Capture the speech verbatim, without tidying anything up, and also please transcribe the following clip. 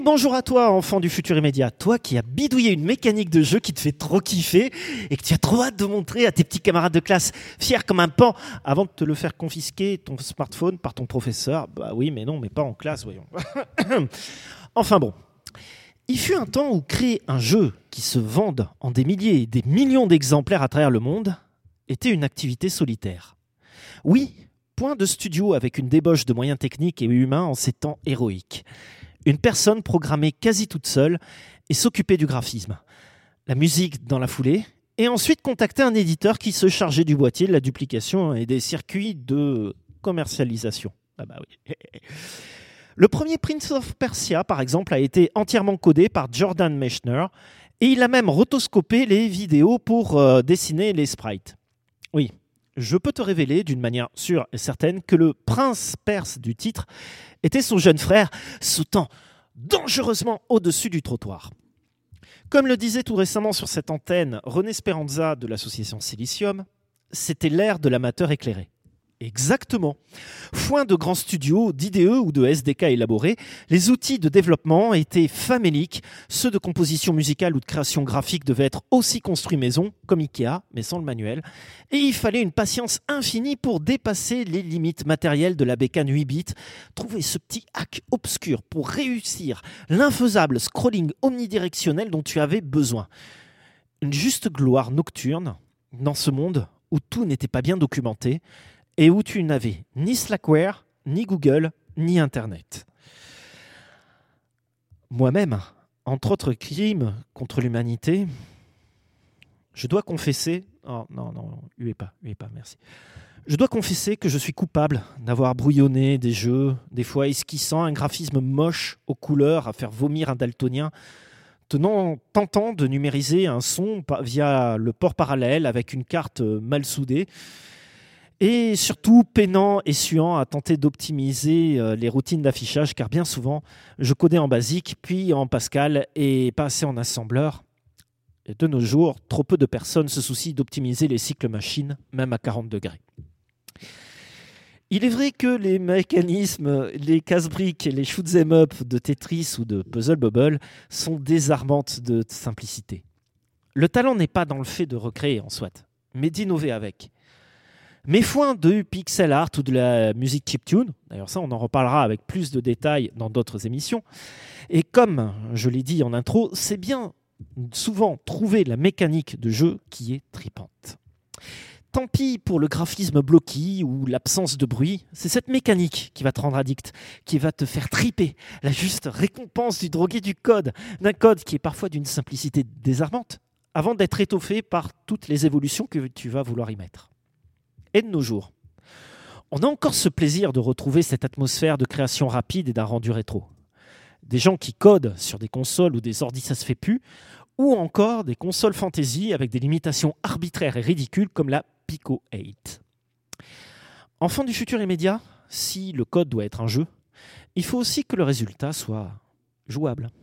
Bonjour à toi, enfant du futur immédiat. Toi qui as bidouillé une mécanique de jeu qui te fait trop kiffer et que tu as trop hâte de montrer à tes petits camarades de classe, fiers comme un pan, avant de te le faire confisquer ton smartphone par ton professeur. Bah oui, mais non, mais pas en classe, voyons. Enfin bon. Il fut un temps où créer un jeu qui se vende en des milliers et des millions d'exemplaires à travers le monde était une activité solitaire. Oui, point de studio avec une débauche de moyens techniques et humains en ces temps héroïques. Une personne programmée quasi toute seule et s'occupait du graphisme, la musique dans la foulée, et ensuite contacter un éditeur qui se chargeait du boîtier, de la duplication et des circuits de commercialisation. Ah bah oui. Le premier Prince of Persia, par exemple, a été entièrement codé par Jordan Mechner, et il a même rotoscopé les vidéos pour euh, dessiner les sprites. Oui, je peux te révéler d'une manière sûre et certaine que le prince perse du titre était son jeune frère, sautant dangereusement au-dessus du trottoir. Comme le disait tout récemment sur cette antenne René Speranza de l'association Silicium, c'était l'ère de l'amateur éclairé. Exactement. Foin de grands studios, d'I D E ou de S D K élaborés, les outils de développement étaient faméliques, ceux de composition musicale ou de création graphique devaient être aussi construits maison, comme Ikea, mais sans le manuel, et il fallait une patience infinie pour dépasser les limites matérielles de la bécane huit bits, trouver ce petit hack obscur pour réussir l'infaisable scrolling omnidirectionnel dont tu avais besoin. Une juste gloire nocturne dans ce monde où tout n'était pas bien documenté, et où tu n'avais ni Slackware, ni Google, ni Internet. Moi-même, entre autres crimes contre l'humanité, je dois confesser... Oh non, non, huez pas, huez pas, merci. Je dois confesser que je suis coupable d'avoir brouillonné des jeux, des fois esquissant un graphisme moche aux couleurs à faire vomir un daltonien, tenant, tentant de numériser un son via le port parallèle avec une carte mal soudée, et surtout peinant et suant à tenter d'optimiser les routines d'affichage, car bien souvent, je codais en BASIC, puis en Pascal et pas assez en assembleur. Et de nos jours, trop peu de personnes se soucient d'optimiser les cycles machines, même à quarante degrés. Il est vrai que les mécanismes, les casse-briques et les shoot'em up de Tetris ou de Puzzle Bobble sont désarmantes de simplicité. Le talent n'est pas dans le fait de recréer en soit, mais d'innover avec. Mais foin de pixel art ou de la musique chiptune, d'ailleurs ça on en reparlera avec plus de détails dans d'autres émissions, et comme je l'ai dit en intro, c'est bien souvent trouver la mécanique de jeu qui est tripante. Tant pis pour le graphisme bloqué ou l'absence de bruit, c'est cette mécanique qui va te rendre addict, qui va te faire triper, la juste récompense du drogué du code, d'un code qui est parfois d'une simplicité désarmante, avant d'être étoffé par toutes les évolutions que tu vas vouloir y mettre. Et de nos jours, on a encore ce plaisir de retrouver cette atmosphère de création rapide et d'un rendu rétro. Des gens qui codent sur des consoles ou des ordis ça se fait plus, ou encore des consoles fantasy avec des limitations arbitraires et ridicules comme la Pico huit. Enfant du futur immédiat, si le code doit être un jeu, il faut aussi que le résultat soit jouable.